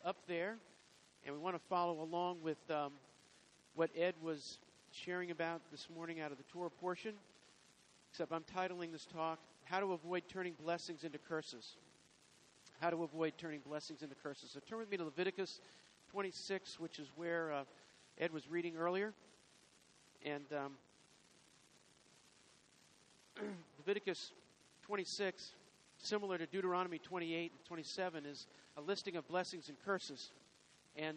up there, and we want to follow along with what Ed was sharing about this morning out of the Torah portion, except I'm titling this talk, How to Avoid Turning Blessings into Curses. How to avoid turning blessings into curses. So turn with me to Leviticus 26, which is where Ed was reading earlier. And Leviticus 26, similar to Deuteronomy 28 and 27, is a listing of blessings and curses, and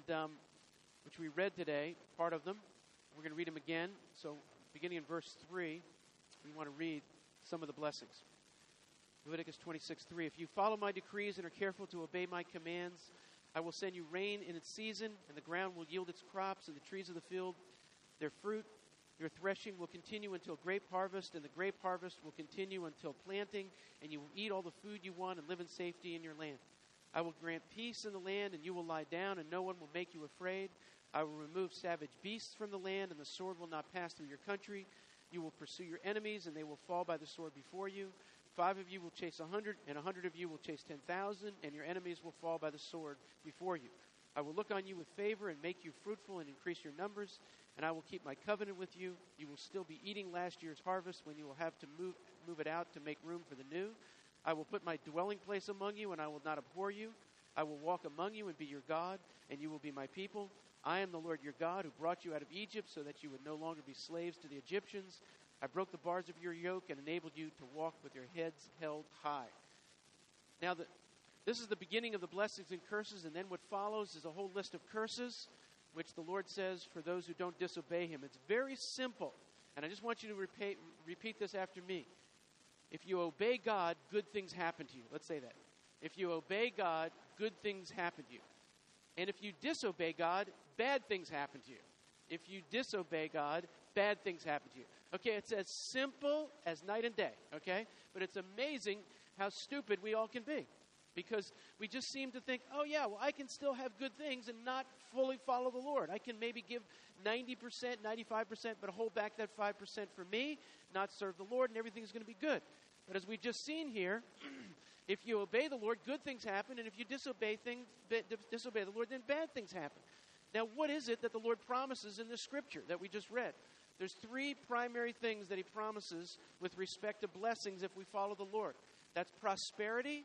which we read today, part of them. We're going to read them again. So beginning in verse 3, we want to read some of the blessings. Leviticus 26:3. If you follow my decrees and are careful to obey my commands, I will send you rain in its season, and the ground will yield its crops, and the trees of the field their fruit. Your threshing will continue until grape harvest, and the grape harvest will continue until planting, and you will eat all the food you want and live in safety in your land. I will grant peace in the land, and you will lie down, and no one will make you afraid. I will remove savage beasts from the land, and the sword will not pass through your country. You will pursue your enemies, and they will fall by the sword before you. 5 of you will chase 100, and 100 of you will chase 10,000, and your enemies will fall by the sword before you. I will look on you with favor and make you fruitful and increase your numbers, and I will keep my covenant with you. You will still be eating last year's harvest when you will have to move it out to make room for the new. I will put my dwelling place among you, and I will not abhor you. I will walk among you and be your God, and you will be my people. I am the Lord your God who brought you out of Egypt so that you would no longer be slaves to the Egyptians. I broke the bars of your yoke and enabled you to walk with your heads held high. Now, this is the beginning of the blessings and curses, and then what follows is a whole list of curses, which the Lord says for those who don't disobey him. It's very simple, and I just want you to repeat this after me. If you obey God, good things happen to you. Let's say that. If you obey God, good things happen to you. And if you disobey God, bad things happen to you. If you disobey God, bad things happen to you. Okay, it's as simple as night and day, okay? But it's amazing how stupid we all can be. Because we just seem to think, oh yeah, well, I can still have good things and not fully follow the Lord. I can maybe give 90%, 95%, but hold back that 5% for me, not serve the Lord, and everything's going to be good. But as we've just seen here, if you obey the Lord, good things happen, and if you disobey the Lord, then bad things happen. Now, what is it that the Lord promises in this scripture that we just read? There's 3 primary things that he promises with respect to blessings if we follow the Lord. That's prosperity,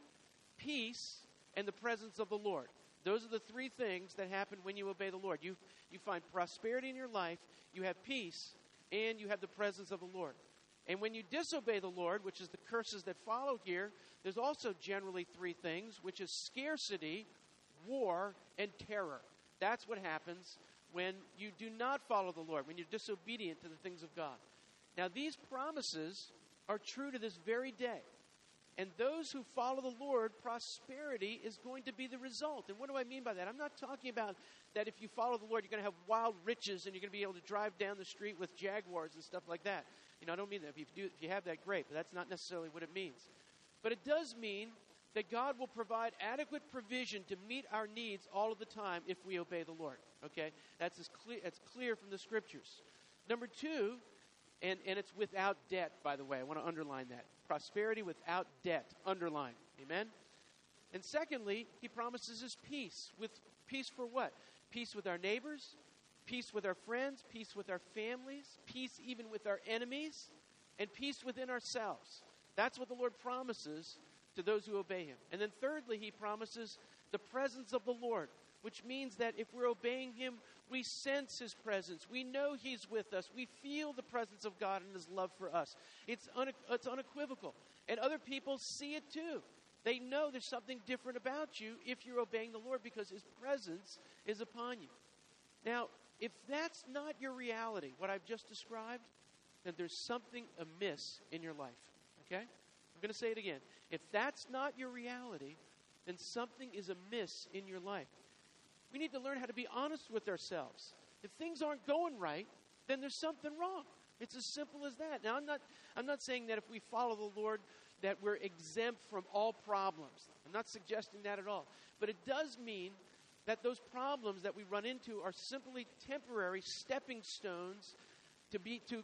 peace, and the presence of the Lord. Those are the 3 things that happen when you obey the Lord. You find prosperity in your life, you have peace, and you have the presence of the Lord. And when you disobey the Lord, which is the curses that follow here, there's also generally 3 things, which is scarcity, war, and terror. That's what happens when you do not follow the Lord, when you're disobedient to the things of God. Now, these promises are true to this very day. And those who follow the Lord, prosperity is going to be the result. And what do I mean by that? I'm not talking about that if you follow the Lord, you're going to have wild riches and you're going to be able to drive down the street with Jaguars and stuff like that. You know, I don't mean that. If you have that, great. But that's not necessarily what it means. But it does mean that God will provide adequate provision to meet our needs all of the time if we obey the Lord. Okay? That's clear from the Scriptures. Number 2, and it's without debt, by the way. I want to underline that. Prosperity without debt. Underline. Amen? And secondly, he promises us peace. With peace for what? Peace with our neighbors, peace with our friends, peace with our families, peace even with our enemies, and peace within ourselves. That's what the Lord promises to those who obey him. And then thirdly, he promises the presence of the Lord, which means that if we're obeying him, we sense his presence. We know he's with us. We feel the presence of God and his love for us. It's unequivocal. And other people see it too. They know there's something different about you if you're obeying the Lord because his presence is upon you. Now, if that's not your reality, what I've just described, then there's something amiss in your life. Okay? I'm going to say it again. If that's not your reality, then something is amiss in your life. We need to learn how to be honest with ourselves. If things aren't going right, then there's something wrong. It's as simple as that. Now, I'm not saying that if we follow the Lord that we're exempt from all problems. I'm not suggesting that at all. But it does mean that those problems that we run into are simply temporary stepping stones to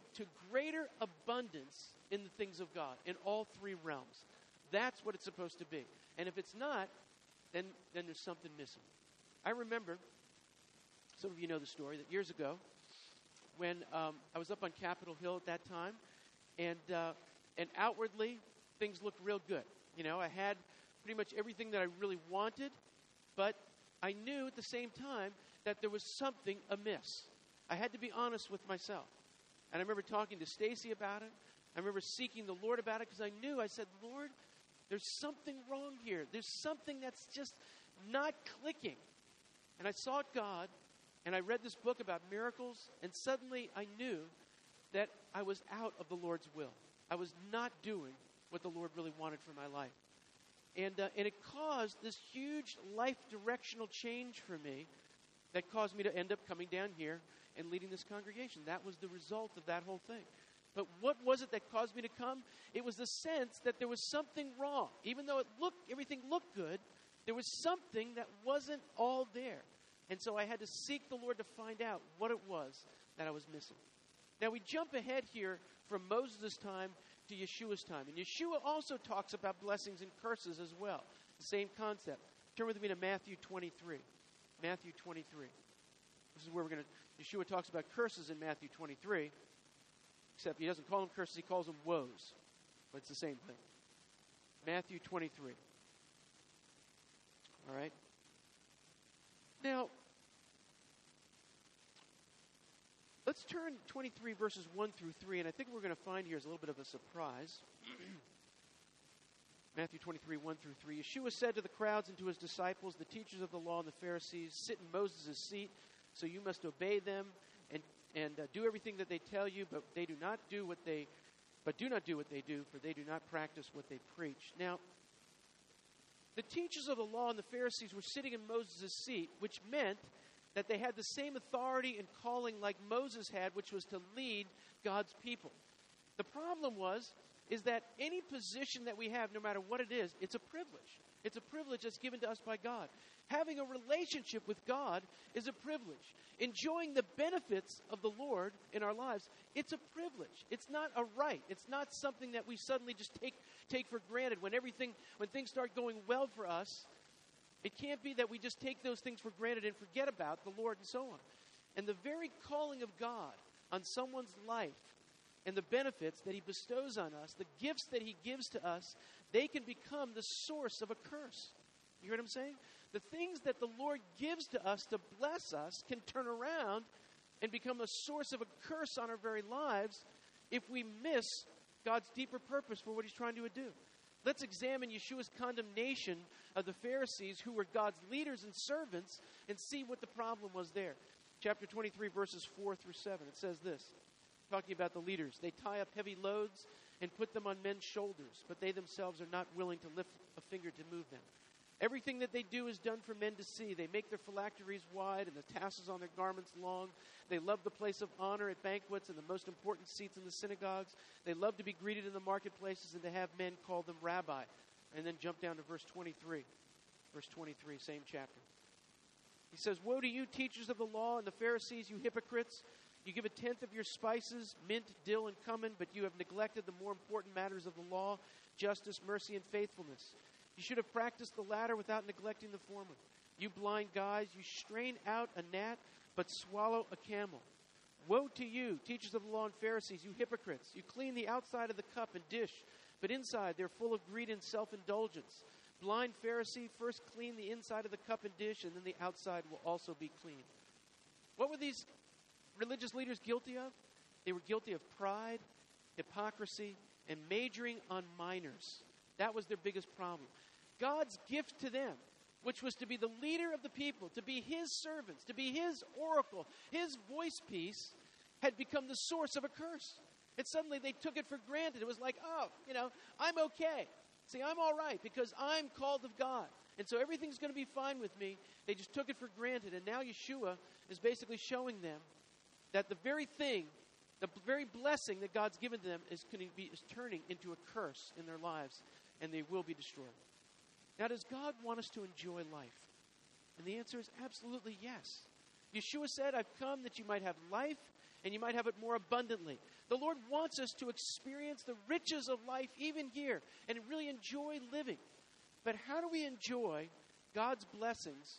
greater abundance in the things of God, in all 3 realms. That's what it's supposed to be. And if it's not, then there's something missing. I remember, some of you know the story, that years ago, when I was up on Capitol Hill at that time, and outwardly, things looked real good. You know, I had pretty much everything that I really wanted, but I knew at the same time that there was something amiss. I had to be honest with myself. And I remember talking to Stacy about it. I remember seeking the Lord about it because I knew, I said, Lord, there's something wrong here. There's something that's just not clicking. And I sought God, and I read this book about miracles, and suddenly I knew that I was out of the Lord's will. I was not doing what the Lord really wanted for my life. And it caused this huge life directional change for me that caused me to end up coming down here and leading this congregation. That was the result of that whole thing. But what was it that caused me to come? It was the sense that there was something wrong. Even though everything looked good, there was something that wasn't all there. And so I had to seek the Lord to find out what it was that I was missing. Now we jump ahead here from Moses' time to Yeshua's time. And Yeshua also talks about blessings and curses as well. The same concept. Turn with me to Matthew 23. Matthew 23. This is where Yeshua talks about curses in Matthew 23. Except he doesn't call them curses, he calls them woes. But it's the same thing. Matthew 23. All right. Now, let's turn 23 verses 1 through 3, and I think what we're going to find here is a little bit of a surprise. Matthew 23, 1 through 3. Yeshua said to the crowds and to his disciples, the teachers of the law and the Pharisees, sit in Moses' seat, so you must obey them and do everything that they tell you, but do not do what they do, for they do not practice what they preach. Now, the teachers of the law and the Pharisees were sitting in Moses' seat, which meant that they had the same authority and calling like Moses had, which was to lead God's people. The problem is that any position that we have, no matter what it is, it's a privilege. It's a privilege that's given to us by God. Having a relationship with God is a privilege. Enjoying the benefits of the Lord in our lives, it's a privilege. It's not a right. It's not something that we suddenly just take for granted. When things start going well for us, it can't be that we just take those things for granted and forget about the Lord and so on. And the very calling of God on someone's life and the benefits that he bestows on us, the gifts that he gives to us, they can become the source of a curse. You hear what I'm saying? The things that the Lord gives to us to bless us can turn around and become a source of a curse on our very lives if we miss God's deeper purpose for what he's trying to do. Let's examine Yeshua's condemnation of the Pharisees, who were God's leaders and servants, and see what the problem was there. Chapter 23, verses 4 through 7. It says this, talking about the leaders. They tie up heavy loads and put them on men's shoulders, but they themselves are not willing to lift a finger to move them. Everything that they do is done for men to see. They make their phylacteries wide and the tassels on their garments long. They love the place of honor at banquets and the most important seats in the synagogues. They love to be greeted in the marketplaces and to have men call them rabbi. And then jump down to verse 23. Verse 23, same chapter. He says, woe to you, teachers of the law and the Pharisees, you hypocrites! You give a tenth of your spices, mint, dill, and cumin, but you have neglected the more important matters of the law, justice, mercy, and faithfulness. You should have practiced the latter without neglecting the former. You blind guides, you strain out a gnat, but swallow a camel. Woe to you, teachers of the law and Pharisees, you hypocrites! You clean the outside of the cup and dish, but inside they're full of greed and self-indulgence. Blind Pharisee, first clean the inside of the cup and dish, and then the outside will also be clean. What were these religious leaders guilty of? They were guilty of pride, hypocrisy, and majoring on minors. That was their biggest problem. God's gift to them, which was to be the leader of the people, to be his servants, to be his oracle, his voice piece, had become the source of a curse. And suddenly they took it for granted. It was like, I'm okay. See, I'm all right because I'm called of God. And so everything's going to be fine with me. They just took it for granted. And now Yeshua is basically showing them that the very thing, the very blessing that God's given to them is turning into a curse in their lives, and they will be destroyed. Now, does God want us to enjoy life? And the answer is absolutely yes. Yeshua said, I've come that you might have life, and you might have it more abundantly. The Lord wants us to experience the riches of life even here, and really enjoy living. But how do we enjoy God's blessings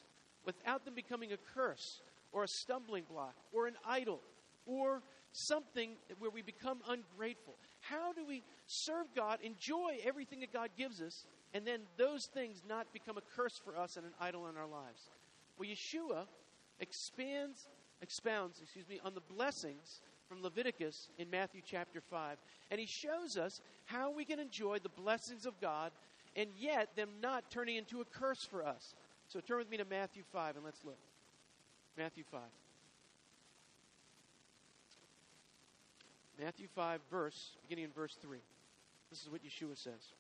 without them becoming a curse or a stumbling block or an idol or something where we become ungrateful? How do we serve God, enjoy everything that God gives us, and then those things not become a curse for us and an idol in our lives? Well, Yeshua expounds on the blessings from Leviticus in Matthew chapter 5. And he shows us how we can enjoy the blessings of God and yet them not turning into a curse for us. So turn with me to Matthew 5 and let's look. Matthew 5. Matthew 5, beginning in verse 3. This is what Yeshua says.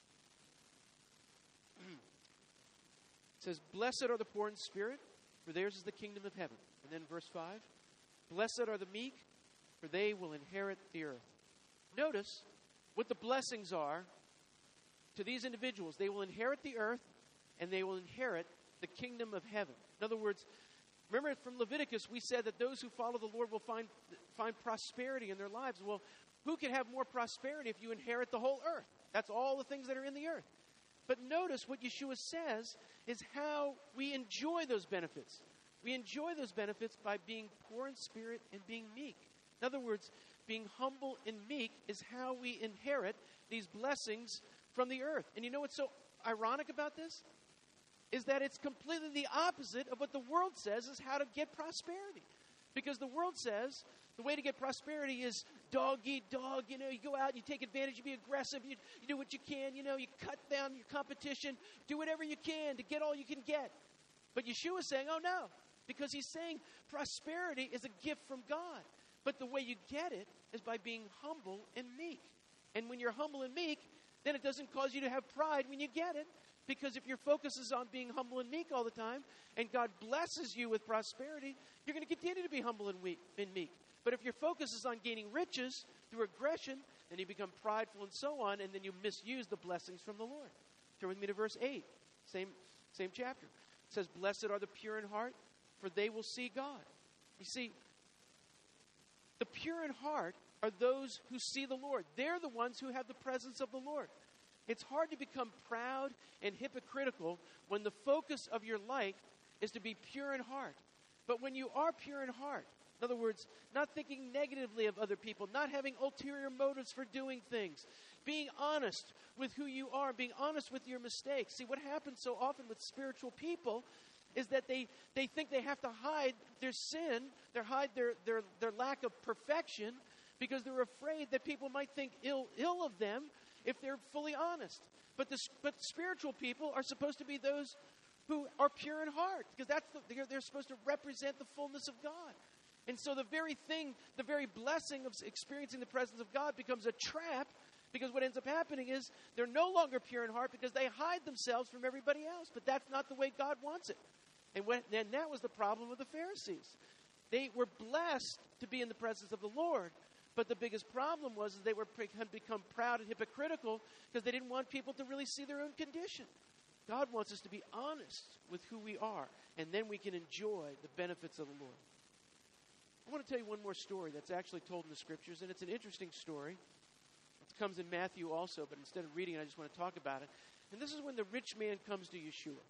It says, "Blessed are the poor in spirit, for theirs is the kingdom of heaven." And then verse 5, "Blessed are the meek, for they will inherit the earth." Notice what the blessings are to these individuals. They will inherit the earth, and they will inherit the kingdom of heaven. In other words, remember from Leviticus, we said that those who follow the Lord will find prosperity in their lives. Well, who can have more prosperity if you inherit the whole earth? That's all the things that are in the earth. But notice what Yeshua says is how we enjoy those benefits. We enjoy those benefits by being poor in spirit and being meek. In other words, being humble and meek is how we inherit these blessings from the earth. And you know what's so ironic about this? Is that it's completely the opposite of what the world says is how to get prosperity. Because the world says the way to get prosperity is dog eat dog. You go out, you take advantage, you be aggressive, you do what you can, you cut down your competition, do whatever you can to get all you can get. But Yeshua's saying, oh no, because he's saying prosperity is a gift from God. But the way you get it is by being humble and meek. And when you're humble and meek, then it doesn't cause you to have pride when you get it. Because if your focus is on being humble and meek all the time, and God blesses you with prosperity, you're going to continue to be humble and meek. But if your focus is on gaining riches through aggression, then you become prideful and so on, and then you misuse the blessings from the Lord. Turn with me to verse 8, same chapter. It says, "Blessed are the pure in heart, for they will see God." You see, the pure in heart are those who see the Lord. They're the ones who have the presence of the Lord. It's hard to become proud and hypocritical when the focus of your life is to be pure in heart. But when you are pure in heart, in other words, not thinking negatively of other people, not having ulterior motives for doing things, being honest with who you are, being honest with your mistakes. See, what happens so often with spiritual people is that they think they have to hide their sin, they hide their lack of perfection, because they're afraid that people might think ill of them if they're fully honest. But spiritual people are supposed to be those who are pure in heart, because they're supposed to represent the fullness of God. And so the very blessing of experiencing the presence of God becomes a trap, because what ends up happening is they're no longer pure in heart because they hide themselves from everybody else. But that's not the way God wants it. And that was the problem of the Pharisees. They were blessed to be in the presence of the Lord, but the biggest problem was they were become proud and hypocritical because they didn't want people to really see their own condition. God wants us to be honest with who we are, and then we can enjoy the benefits of the Lord. I want to tell you one more story that's actually told in the Scriptures, and it's an interesting story. It comes in Matthew also, but instead of reading it, I just want to talk about it. And this is when the rich man comes to Yeshua.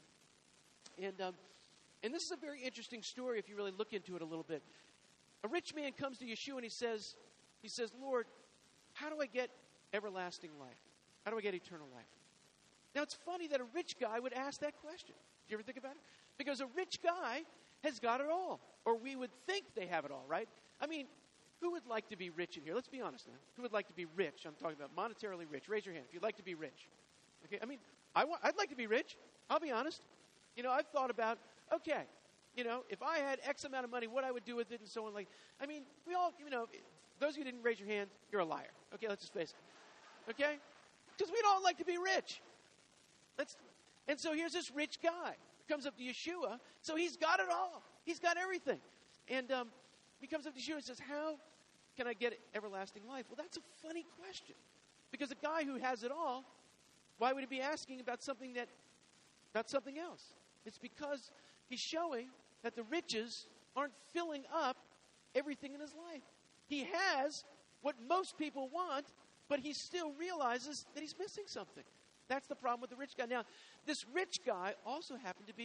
And this is a very interesting story if you really look into it a little bit. A rich man comes to Yeshua and he says, "Lord, how do I get everlasting life? How do I get eternal life?" Now, it's funny that a rich guy would ask that question. Do you ever think about it? Because a rich guy has got it all. Or we would think they have it all, right? I mean, who would like to be rich in here? Let's be honest now. Who would like to be rich? I'm talking about monetarily rich. Raise your hand if you'd like to be rich. Okay, I mean, I'd like to be rich. I'll be honest. I've thought about, okay, if I had X amount of money, what I would do with it and so on. We all, those of you who didn't raise your hand, you're a liar. Okay, let's just face it. Okay? Because we'd all like to be rich. And so here's this rich guy who comes up to Yeshua. So he's got it all. He's got everything. And he comes up to Yeshua and says, "How can I get everlasting life?" Well, that's a funny question. Because a guy who has it all, why would he be asking about something else? It's because he's showing that the riches aren't filling up everything in his life. He has what most people want, but he still realizes that he's missing something. That's the problem with the rich guy. Now, this rich guy also happened to be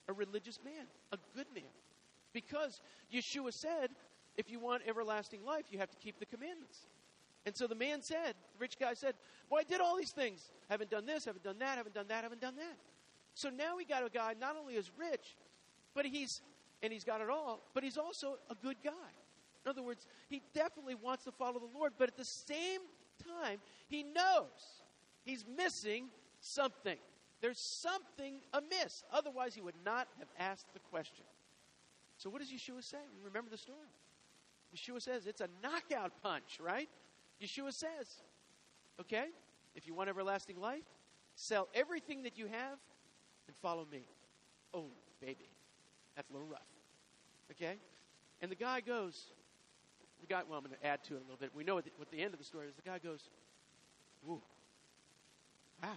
a religious man, a good man. Because Yeshua said, if you want everlasting life, you have to keep the commandments. And so the man said, the rich guy said, well, I did all these things. Haven't done this, haven't done that, haven't done that, haven't done that. So now we got a guy not only is rich, but he's got it all, but he's also a good guy. In other words, he definitely wants to follow the Lord, but at the same time, he knows he's missing something. There's something amiss. Otherwise, he would not have asked the question. So what does Yeshua say? Remember the story. Yeshua says it's a knockout punch, right? Yeshua says, okay, if you want everlasting life, sell everything that you have and follow me. Oh, baby, that's a little rough. Okay? And the guy goes, well, I'm going to add to it a little bit. We know what the end of the story is. The guy goes, ooh, wow,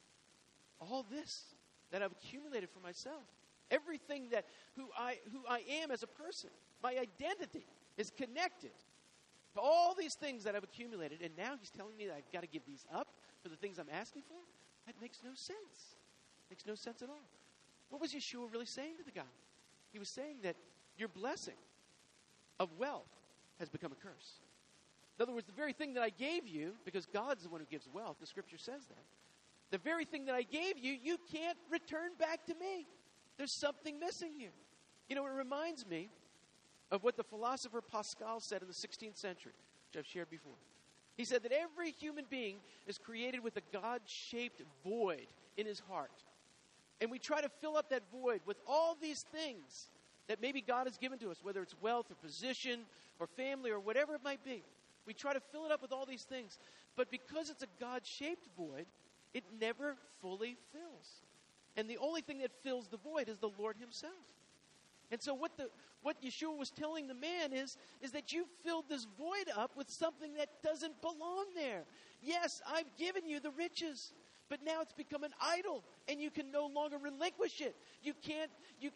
all this that I've accumulated for myself, everything that who I am as a person, my identity is connected to all these things that I've accumulated, and now he's telling me that I've got to give these up for the things I'm asking for? That makes no sense. Makes no sense at all. What was Yeshua really saying to the guy? He was saying that your blessing of wealth has become a curse. In other words, the very thing that I gave you, because God's the one who gives wealth, the scripture says that, the very thing that I gave you, you can't return back to me. There's something missing here. You know, it reminds me of what the philosopher Pascal said in the 16th century, which I've shared before. He said that every human being is created with a God-shaped void in his heart. And we try to fill up that void with all these things that maybe God has given to us, whether it's wealth or position or family or whatever it might be. We try to fill it up with all these things. But because it's a God-shaped void, it never fully fills. And the only thing that fills the void is the Lord himself. And so what Yeshua was telling the man is that you filled this void up with something that doesn't belong there. Yes, I've given you the riches, but now it's become an idol, and you can no longer relinquish it. You can't,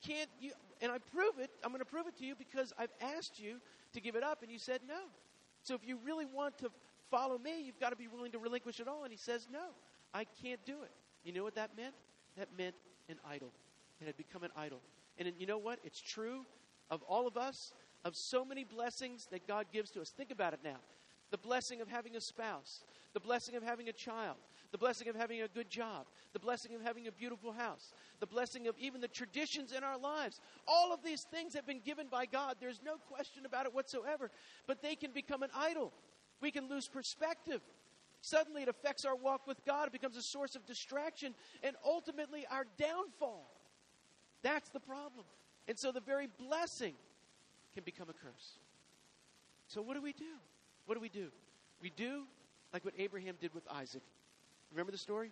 and I'm going to prove it to you because I've asked you to give it up, and you said no. So if you really want to follow me, you've got to be willing to relinquish it all. And he says, no, I can't do it. You know what that meant? That meant an idol. It had become an idol. And you know what? It's true of all of us, of so many blessings that God gives to us. Think about it now. The blessing of having a spouse, the blessing of having a child, the blessing of having a good job, the blessing of having a beautiful house, the blessing of even the traditions in our lives. All of these things have been given by God. There's no question about it whatsoever. But they can become an idol. We can lose perspective. Suddenly it affects our walk with God. It becomes a source of distraction and ultimately our downfall. That's the problem. And so the very blessing can become a curse. So what do we do? What do? We do like what Abraham did with Isaac. Remember the story?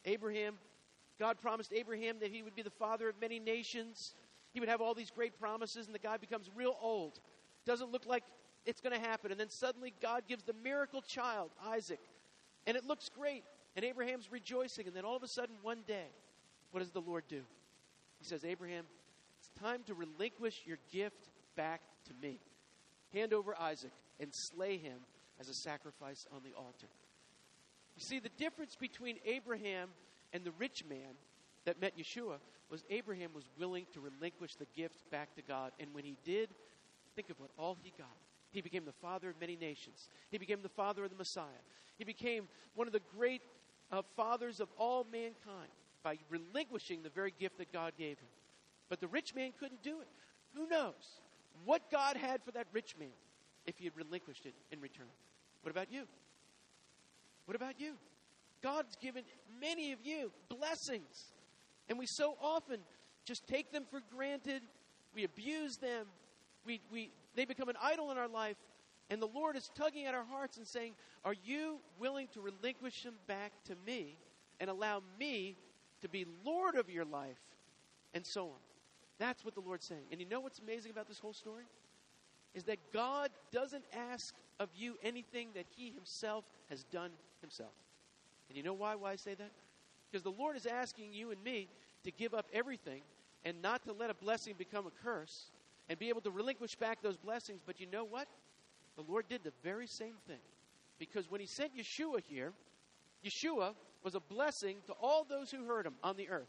God promised Abraham that he would be the father of many nations. He would have all these great promises, and the guy becomes real old. Doesn't look like it's going to happen. And then suddenly God gives the miracle child, Isaac. And it looks great. And Abraham's rejoicing. And then all of a sudden, one day, what does the Lord do? He says, Abraham, it's time to relinquish your gift back to me. Hand over Isaac and slay him as a sacrifice on the altar. You see, the difference between Abraham and the rich man that met Yeshua was Abraham was willing to relinquish the gift back to God. And when he did, think of what all he got. He became the father of many nations. He became the father of the Messiah. He became one of the great fathers of all mankind by relinquishing the very gift that God gave him. But the rich man couldn't do it. Who knows what God had for that rich man if he had relinquished it in return? What about you? What about you? God's given many of you blessings. And we so often just take them for granted. We abuse them. They become an idol in our life. And the Lord is tugging at our hearts and saying, are you willing to relinquish them back to me and allow me to be Lord of your life? And so on. That's what the Lord's saying. And you know what's amazing about this whole story? Is that God doesn't ask of you anything that he himself has done himself. And you know why I say that? Because the Lord is asking you and me to give up everything and not to let a blessing become a curse and be able to relinquish back those blessings. But you know what? The Lord did the very same thing. Because when he sent Yeshua here, Yeshua was a blessing to all those who heard him on the earth.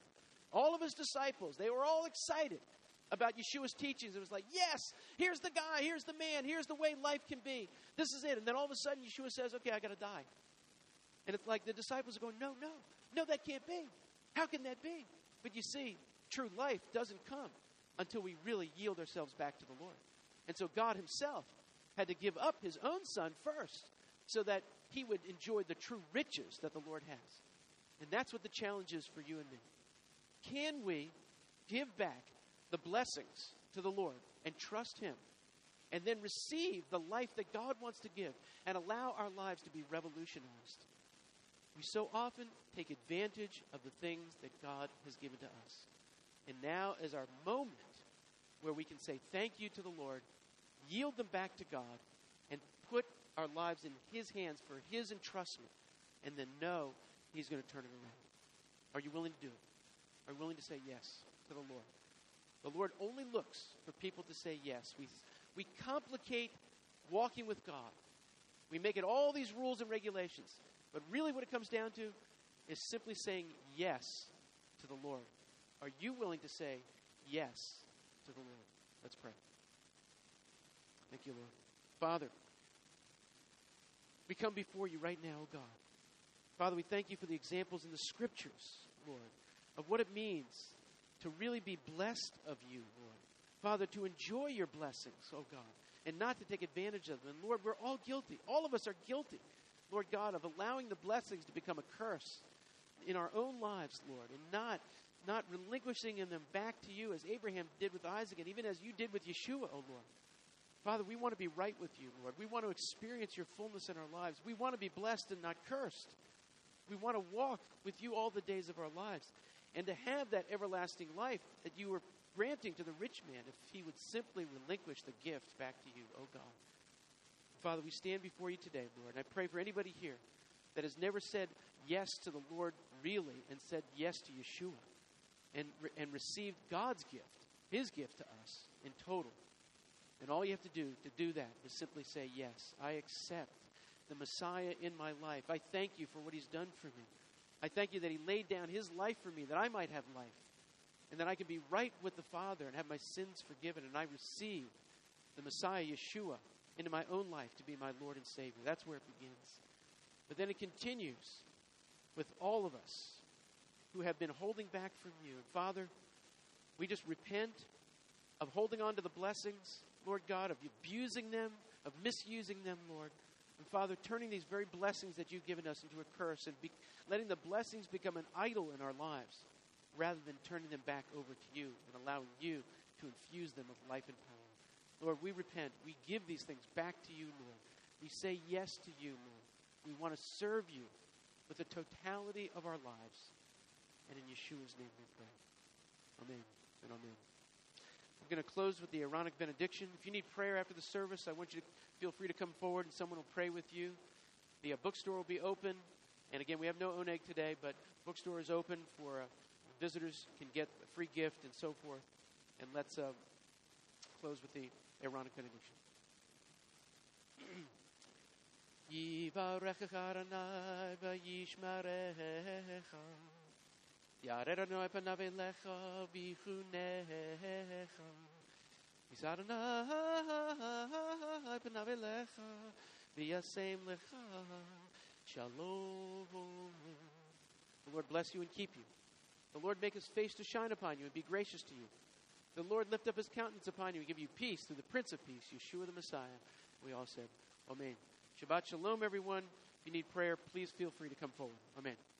All of his disciples, they were all excited about Yeshua's teachings. It was like, yes, here's the guy, here's the man, here's the way life can be. This is it. And then all of a sudden, Yeshua says, okay, I got to die. And it's like the disciples are going, no, that can't be. How can that be? But you see, true life doesn't come until we really yield ourselves back to the Lord. And so God himself had to give up his own son first so that he would enjoy the true riches that the Lord has. And that's what the challenge is for you and me. Can we give back the blessings to the Lord and trust him and then receive the life that God wants to give and allow our lives to be revolutionized? We so often take advantage of the things that God has given to us. And now is our moment where we can say thank you to the Lord, yield them back to God, and put our lives in his hands for his entrustment, and then know he's going to turn it around. Are you willing to do it? Are you willing to say yes to the Lord? The Lord only looks for people to say yes. We complicate walking with God. We make it all these rules and regulations. But really what it comes down to is simply saying yes to the Lord. Are you willing to say yes to the Lord? Let's pray. Thank you, Lord. Father, we come before you right now, oh God. Father, we thank you for the examples in the scriptures, Lord, of what it means to really be blessed of you, Lord. Father, to enjoy your blessings, oh God, and not to take advantage of them. And Lord, we're all guilty. All of us are guilty, Lord God, of allowing the blessings to become a curse in our own lives, Lord, and not relinquishing them back to you as Abraham did with Isaac and even as you did with Yeshua, oh Lord. Father, we want to be right with you, Lord. We want to experience your fullness in our lives. We want to be blessed and not cursed. We want to walk with you all the days of our lives and to have that everlasting life that you were granting to the rich man if he would simply relinquish the gift back to you, oh God. Father, we stand before you today, Lord, and I pray for anybody here that has never said yes to the Lord really and said yes to Yeshua and received God's gift, his gift to us in total. And all you have to do that is simply say, yes, I accept the Messiah in my life. I thank you for what he's done for me. I thank you that he laid down his life for me, that I might have life, and that I can be right with the Father and have my sins forgiven, and I receive the Messiah, Yeshua, into my own life to be my Lord and Savior. That's where it begins. But then it continues with all of us who have been holding back from you. And Father, we just repent of holding on to the blessings, Lord God, of abusing them, of misusing them, Lord. And Father, turning these very blessings that you've given us into a curse and letting the blessings become an idol in our lives rather than turning them back over to you and allowing you to infuse them with life and power. Lord, we repent. We give these things back to you, Lord. We say yes to you, Lord. We want to serve you with the totality of our lives. And in Yeshua's name we pray. Amen and amen. I'm going to close with the Aaronic benediction. If you need prayer after the service, I want you to feel free to come forward and someone will pray with you. The bookstore will be open. And again, we have no oneg today, but bookstore is open for visitors can get a free gift and so forth. And let's close with the Aaronic benediction. Yivarechecha Adonai v'yishmerecha. Yared Adonai panav elecha v'chunecha. Yisad Adonai panav elecha v'yasem lecha. Shalom. The Lord bless you and keep you. The Lord make his face to shine upon you and be gracious to you. The Lord lift up his countenance upon you and give you peace through the Prince of Peace, Yeshua the Messiah. We all said, Amen. Shabbat Shalom, everyone. If you need prayer, please feel free to come forward. Amen.